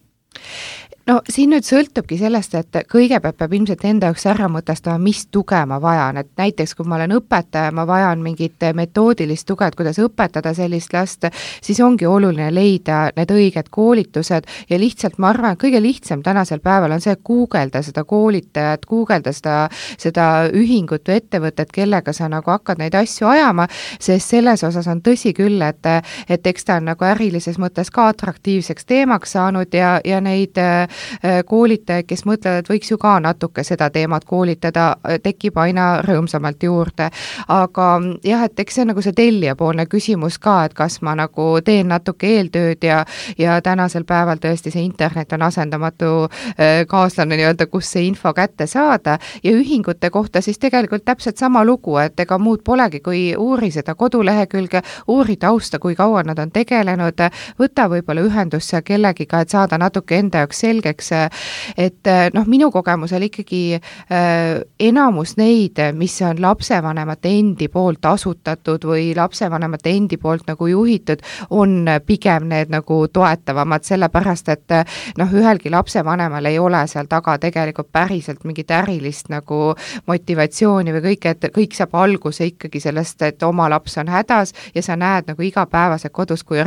E: No siin nüüd sõltubki sellest, et kõigepealt peab ilmselt enda jaoks ära mõtestama, mis tuge ma vajan, et näiteks kui ma olen õpetaja, ma vajan mingit metoodilist tuge, et kuidas õpetada sellist last, siis ongi oluline leida need õiged koolitused ja lihtsalt ma arvan, et kõige lihtsam tänasel päeval on see, guugelda seda koolitajat, guugelda seda ühingut või ettevõtet, kellega sa nagu hakkad neid asju ajama, sest selles osas on tõsi küll, et eks ta on nagu ärilises mõttes ka atraktiivseks teemaks saanud ja neid koolitajaid, kes mõtlevad, et võiks ju ka natuke seda teemat koolitada, tekib aina rõõmsamalt juurde. Aga jah, et eks see on nagu see tellijapoolne küsimus ka, et kas ma nagu teen natuke eeltööd ja tänasel päeval tõesti see internet on asendamatu kaaslane nii-öelda, kus see info kätte saada ja ühingute kohta siis tegelikult täpselt sama lugu, et ega muud polegi, kui uuri seda kodulehekülge, uuri tausta, kui kaua nad on tegelenud, võta võib-olla ühendusse kellegiga, et saada natuke enda jaoks selgeks, et minu kogemusel ikkagi enamus neid, mis on lapsevanemate endi poolt asutatud või lapsevanemate endi poolt nagu juhitud, on pigem need nagu toetavamad, sellepärast et ühelgi lapsevanemal ei ole seal taga tegelikult päriselt mingit ärilist nagu motivatsiooni või et kõik saab alguse ikkagi sellest, et oma laps on hädas ja sa näed nagu igapäevaselt kodus, kui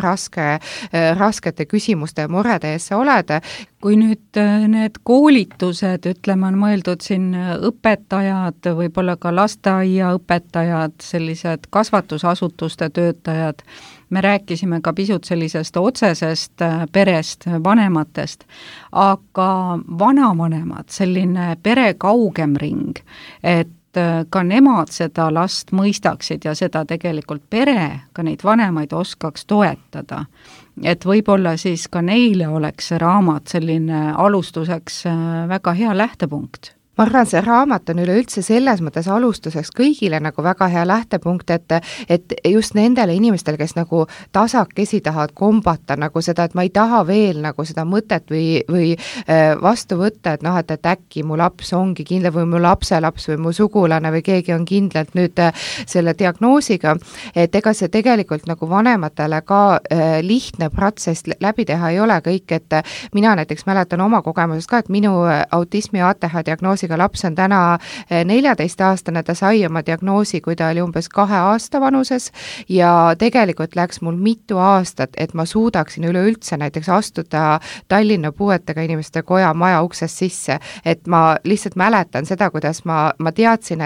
E: raskete küsimuste ja murede ees sa oled.
C: Kui nüüd need koolitused, ütleme, on mõeldud siin õpetajad, võib-olla ka lasteaiaõpetajad, sellised kasvatusasutuste töötajad, me rääkisime ka pisut sellisest otsesest perest, vanematest, aga vanavanemad, selline pere kaugem ring, et ka nemad seda last mõistaksid ja seda tegelikult pere, ka neid vanemaid oskaks toetada. Et võib-olla siis ka neile oleks see raamat selline alustuseks väga hea lähtepunkt.
E: Ma arvan, see raamat on üleüldse selles mõttes alustuseks kõigile nagu väga hea lähtepunkt, et just nendele inimestele, kes nagu tasakesi tahavad kombata nagu seda, et ma ei taha veel nagu seda mõtet või vastu võtta, et äkki mu laps ongi kindel või mu lapselaps või mu sugulane või keegi on kindlalt nüüd selle diagnoosiga, et ega see tegelikult nagu vanematele ka lihtne protsess läbi teha ei ole kõik, et mina näiteks mäletan oma kogemusest ka, et minu autismi ja ATH diagnoosiga laps on täna 14-aastane, ta sai oma diagnoosi, kui ta oli umbes 2 aasta vanuses ja tegelikult läks mul mitu aastat, et ma suudaksin üleüldse näiteks astuda Tallinna puuetega inimeste koja maja uksest sisse, et ma lihtsalt mäletan seda, kuidas ma teadsin,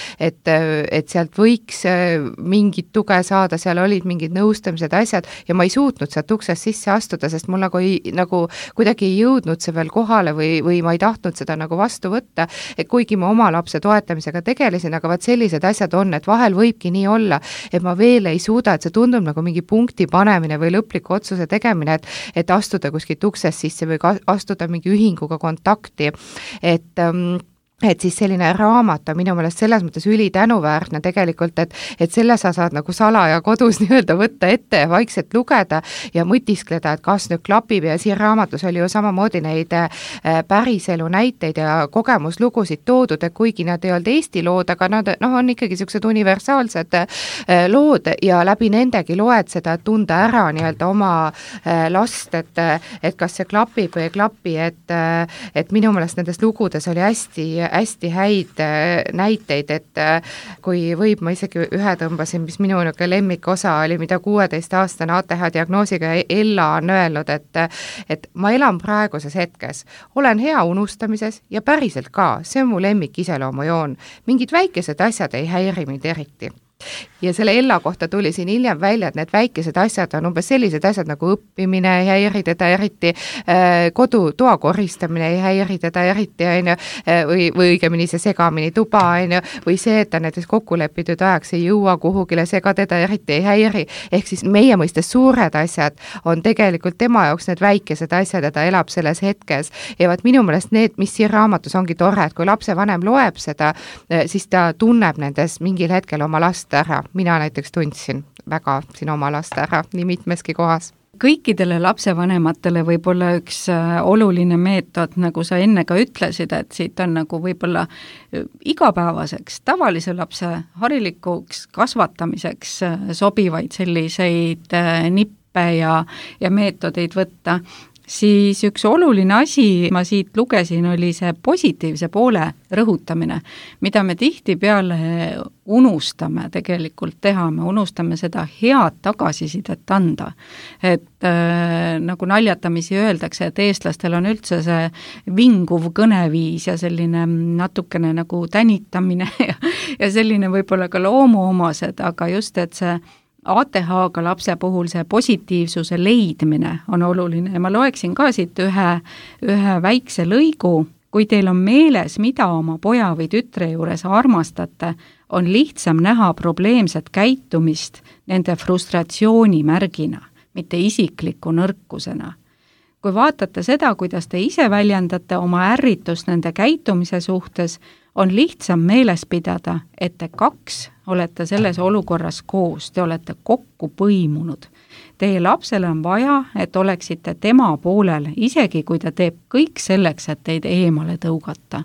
E: et sealt võiks mingit tuge saada, seal olid mingid nõustamised, asjad ja ma ei suutnud sealt uksest sisse astuda, sest mul nagu kuidagi ei jõudnud see veel kohale või ma ei tahtnud seda nagu vastu võtta, et kuigi ma oma lapse toetamisega tegelesin, aga vaat sellised asjad on, et vahel võibki nii olla, et ma veel ei suuda, et see tundub nagu mingi punkti panemine või lõpliku otsuse tegemine, et astuda kuskilt uksest sisse või astuda mingi ühinguga kontakti, et siis selline raamat on minu meelest selles mõttes ülitänuväärne tegelikult, et selle sa saad nagu salaja kodus nii-öelda võtta ette ja vaikselt lugeda ja mõtiskleda, et kas nüüd klapib ja siin raamatus oli ju samamoodi neid päriselu näiteid ja kogemuslugusid toodud, et kuigi nad ei olnud Eesti lood, aga nad on ikkagi sellised universaalsed lood ja läbi nendegi loed seda, et tunda ära nii-öelda oma last, et kas see klapib või ei klapi, et minu meelest nendes lugudes oli hästi häid näiteid, et kui võib, ma isegi ühe tõmbasin, mis minu lemmikosa oli, mida 16-aastane ATH diagnoosiga Ella on öelnud, et ma elan praeguses hetkes, olen hea unustamises ja päriselt ka, see on mu lemmik iseloomujoon, mingid väikesed asjad ei häiri mind eriti. ja selle Ella kohta tuli siin hiljem välja, et need väikesed asjad on umbes sellised asjad nagu õppimine ei häiri teda eriti, kodutoa koristamine ei häiri teda eriti, on ju, või õigemini see segamini tuba, on ju, või see, et ta näiteks kokkulepitud ajaks ei jõua kuhugile, see ka teda eriti ei häiri. Ehk siis meie mõistes suured asjad on tegelikult tema jaoks need väikesed asjad ja ta elab selles hetkes. Ja vaat minu meelest need, mis siin raamatus ongi tore, et kui lapsevanem loeb seda, siis ta tunneb nendes mingil hetkel oma last ära. Mina näiteks tundsin väga siin oma last ära nii mitmeski kohas.
C: Kõikidele lapsevanematele võib olla üks oluline meetod, nagu sa enne ka ütlesid, et siit on nagu võib-olla igapäevaseks tavalise lapse harilikuks kasvatamiseks sobivaid selliseid nippe ja meetodeid võtta. Siis üks oluline asi, ma siit lugesin, oli see positiivse poole rõhutamine, mida me tihtipeale unustame tegelikult teha, me unustame seda head tagasisidet anda. Et nagu naljatamisi öeldakse, et eestlastel on üldse see vinguv kõneviis ja selline natukene nagu tänitamine ja selline võib-olla ka loomuomased, aga just, et see ATH-ga lapse puhul see positiivsuse leidmine on oluline ja ma loeksin ka siit ühe väikse lõigu. Kui teil on meeles, mida oma poja või tütre juures armastate, on lihtsam näha probleemset käitumist nende frustratsiooni märgina, mitte isikliku nõrkusena. Kui vaatate seda, kuidas te ise väljendate oma ärritust nende käitumise suhtes, on lihtsam meeles pidada, et te kaks olete selles olukorras koos, te olete kokku põimunud. Teie lapsele on vaja, et oleksite tema poolel, isegi kui ta teeb kõik selleks, et teid eemale tõugata.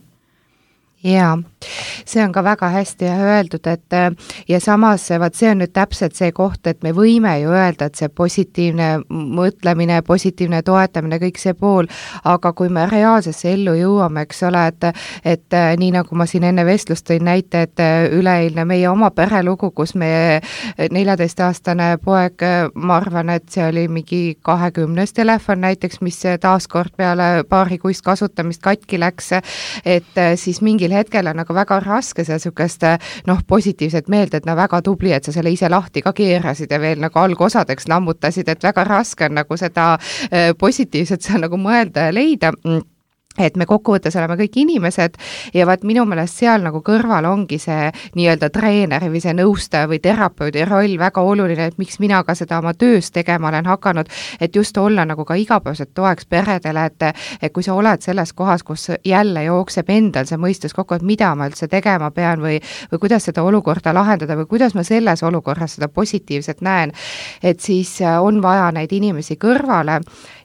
E: Jaa, see on ka väga hästi öeldud, et ja samas see on nüüd täpselt see koht, et me võime ju öelda, et see positiivne mõtlemine, positiivne toetamine, kõik see pool, aga kui me reaalsesse ellu jõuame, eks ole, et nii nagu ma siin enne vestlust tõin näite, et üleeilne meie oma perelugu, kus meie 14-aastane poeg, ma arvan, et see oli mingi 20 telefon näiteks, mis taaskord peale paarikuist kasutamist katki läks, et siis mingil hetkel on nagu väga raske seal sükest positiivset meelt, et väga tubli, et sa selle ise lahti ka keerasid ja veel nagu algosadeks lammutasid, et väga raske on nagu seda positiivset seal nagu mõelda ja leida. Et me kokkuvõttes oleme kõik inimesed ja vaat minu meelest seal nagu kõrval ongi see nii-öelda treeneri või see nõustaja või terapeudi roll väga oluline, et miks mina ka seda oma töös tegema olen hakanud, et just olla nagu ka igapäevaselt toeks peredele, et kui sa oled selles kohas, kus jälle jookseb endal see mõistus kokku, et mida ma üldse tegema pean või kuidas seda olukorda lahendada või kuidas ma selles olukorras seda positiivset näen, et siis on vaja neid inimesi kõrvale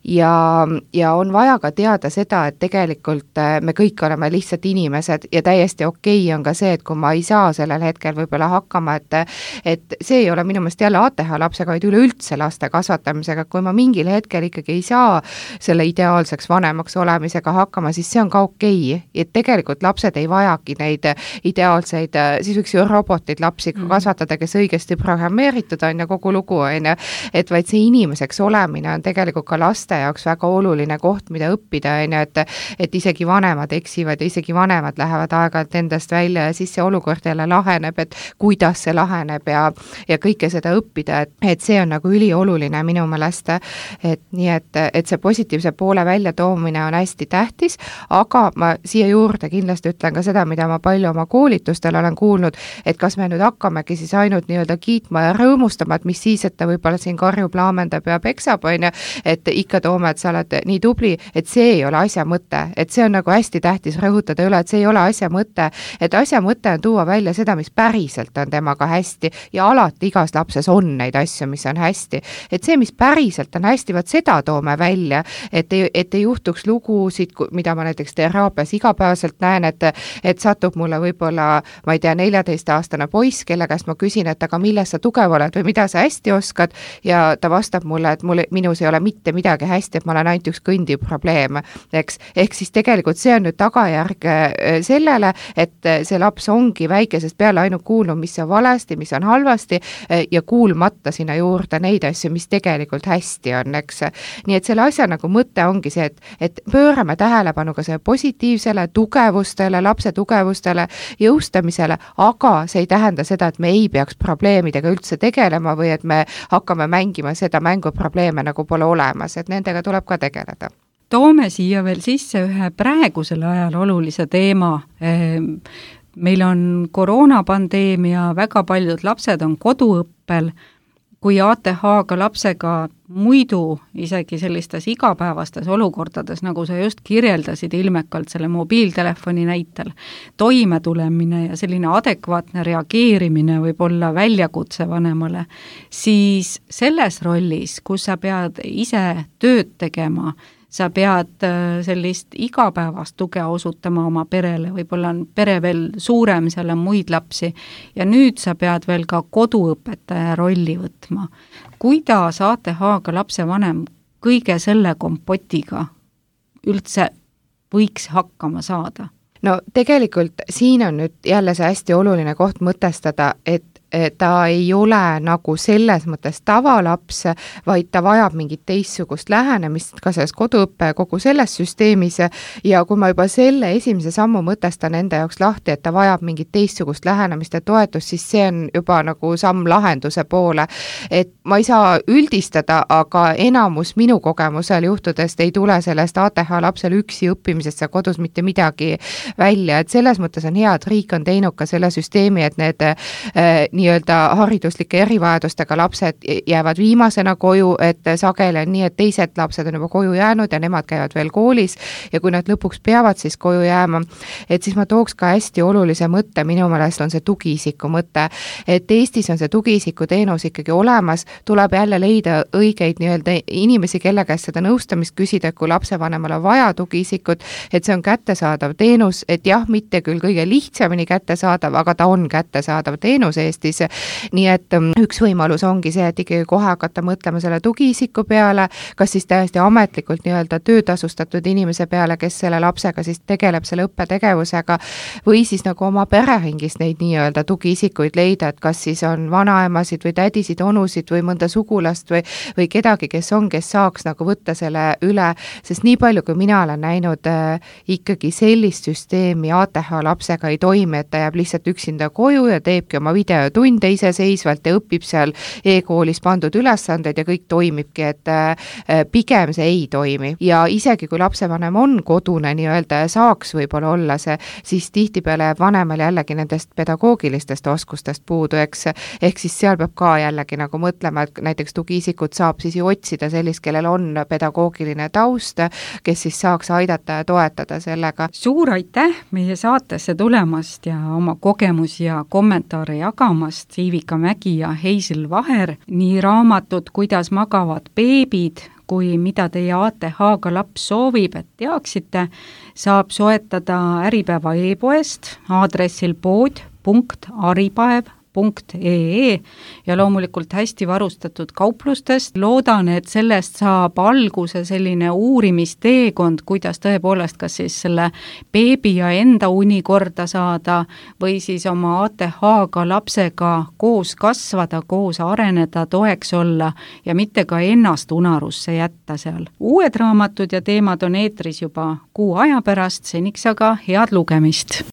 E: ja on vaja ka teada seda, et tegelikult me kõik oleme lihtsalt inimesed ja täiesti okei on ka see, et kui ma ei saa sellel hetkel võib-olla hakkama, et see ei ole minu meelest jälle ATH lapsega, vaid üleüldse laste kasvatamisega, kui ma mingil hetkel ikkagi ei saa selle ideaalseks vanemaks olemisega hakkama, siis see on ka okei. Et tegelikult lapsed ei vajagi neid ideaalseid, siis võiks ju robotid lapsi kasvatada, kes õigesti programmeeritud on ja kogu lugu on ja, et vaid see inimeseks olemine on tegelikult ka laste jaoks väga oluline koht, mida õppida, et isegi vanemad eksivad ja isegi vanemad lähevad aeg-ajalt endast välja ja siis see olukord jälle laheneb, et kuidas see laheneb ja kõike seda õppida, et see on nagu ülioluline minu meelest, et nii, et see positiivse poole välja toomine on hästi tähtis, aga ma siia juurde kindlasti ütlen ka seda, mida ma palju oma koolitustel olen kuulnud, et kas me nüüd hakkamegi siis ainult nii-öelda kiitma ja rõõmustama, et mis siis, et ta võib-olla siin karjub, laamendab ja peksab, on ju, et ikka toome, et sa oled nii tubli, et see ei ole asja mõte, et see on nagu hästi tähtis rõhutada üle, et see ei ole asja mõte, et asja mõte on tuua välja seda, mis päriselt on temaga hästi ja alati igas lapses on neid asju, mis on hästi, et see, mis päriselt on hästi, vaat seda toome välja, et ei juhtuks lugusid, mida ma näiteks teraapias igapäevaselt näen, et satub mulle võib-olla, ma ei tea, 14-aastane poiss, kelle käest ma küsin, et aga milles sa tugev oled või mida sa hästi oskad ja ta vastab mulle, et minus ei ole mitte midagi hästi, et ma olen ainult üks kõndiv probleem, eks. Ehk siis tegelikult see on nüüd tagajärg sellele, et see laps ongi väikesest peale ainult kuulnud, mis on valesti, mis on halvasti ja kuulmata sinna juurde neid asju, mis tegelikult hästi on, eks. Nii et selle asja nagu mõte ongi see, et pöörame tähelepanu ka selle positiivsele tugevustele, lapse tugevustele, jõustamisele, aga see ei tähenda seda, et me ei peaks probleemidega üldse tegelema või et me hakkame mängima seda mänguprobleeme nagu pole olemas, et nendega tuleb ka tegeleda.
C: Toome siia veel sisse ühe praegusel ajal olulise teema. Meil on koroonapandeemia, väga paljud lapsed on koduõppel. Kui ATH-ga lapsega muidu isegi sellistes igapäevastes olukordades, nagu sa just kirjeldasid ilmekalt selle mobiiltelefoni näitel, toimetulemine ja selline adekvaatne reageerimine võib olla väljakutse vanemale, siis selles rollis, kus sa pead ise tööd tegema, sa pead sellist igapäevast tuge osutama oma perele, võib-olla on pere veel suurem, seal on muid lapsi, ja nüüd sa pead veel ka koduõpetaja rolli võtma. Kuidas ATH-ga lapsevanem kõige selle kompotiga üldse võiks hakkama saada?
E: No tegelikult siin on nüüd jälle see hästi oluline koht mõtestada, et ta ei ole nagu selles mõttes tavalaps, vaid ta vajab mingit teistsugust lähenemist ka selles koduõppe kogu selles süsteemis ja kui ma juba selle esimese sammu mõtestan enda jaoks lahti, et ta vajab mingit teistsugust lähenemist ja toetust, siis see on juba nagu samm lahenduse poole. Et ma ei saa üldistada, aga enamus minu kogemusel juhtudest ei tule sellest ATH lapsel üksi õppimisest seal kodus mitte midagi välja, et selles mõttes on hea, et riik on teinud ka selle süsteemi, et need nii-öelda hariduslike erivajadustega lapsed jäävad viimasena koju, et sageli on nii, et teised lapsed on juba koju jäänud ja nemad käivad veel koolis ja kui nad lõpuks peavad siis koju jääma, et siis ma tooks ka hästi olulise mõtte, minu meelest on see tugiisiku mõte, et Eestis on see tugiisiku teenus ikkagi olemas, tuleb jälle leida õigeid nii-öelda inimesi, kelle käest seda nõustamist küsida, et kui lapsevanemal on vaja tugiisikut, et see on kättesaadav teenus, et jah, mitte küll kõige lihtsamini kättesaadav, aga ta on kättesaadav teenus Eestis. Nii et üks võimalus ongi see, et ikkagi kohe hakata mõtlema selle tugiisiku peale, kas siis täiesti ametlikult nii-öelda töötasustatud inimese peale, kes selle lapsega siis tegeleb selle õppetegevusega või siis nagu oma perehingist neid nii-öelda tugiisikuid leida, et kas siis on vanaemasid või tädisid, onusid või mõnda sugulast või kedagi, kes saaks nagu võtta selle üle, sest nii palju, kui mina olen näinud ikkagi sellist süsteemi ATH lapsega ei toimi, et ta jääb lihtsalt üksinda koju ja teebki oma videotunde iseseisvalt ja õpib seal e-koolis pandud ülesanded ja kõik toimibki, et pigem see ei toimi. Ja isegi kui lapsevanem on kodune nii-öelda ja saaks võib-olla olla see, siis tihtipeale jääb vanemal jällegi nendest pedagoogilistest oskustest puudu, eks. Ehk siis seal peab ka jällegi nagu mõtlema, et näiteks tugiisikut saab siis ju otsida sellist, kellel on pedagoogiline taust, kes siis saaks aidata ja toetada sellega.
C: Suur aitäh meie saatesse tulemast ja oma kogemusi ja kommentaare jagamast, Iivika Mägi ja Heisil Vaher, nii raamatut Kuidas magavad beebid, kui mida teie ATH-ga laps soovib, et teaksite, saab soetada Äripäeva e-poest aadressil pood.aripäev.ee ja loomulikult hästi varustatud kauplustest. Loodan, et sellest saab alguse selline uurimisteekond, kuidas tõepoolest kas siis selle beebi ja enda uni korda saada või siis oma ATH-ga lapsega koos kasvada, koos areneda, toeks olla ja mitte ka ennast unarusse jätta seal. Uued raamatud ja teemad on eetris juba kuu aja pärast, seniks aga head lugemist!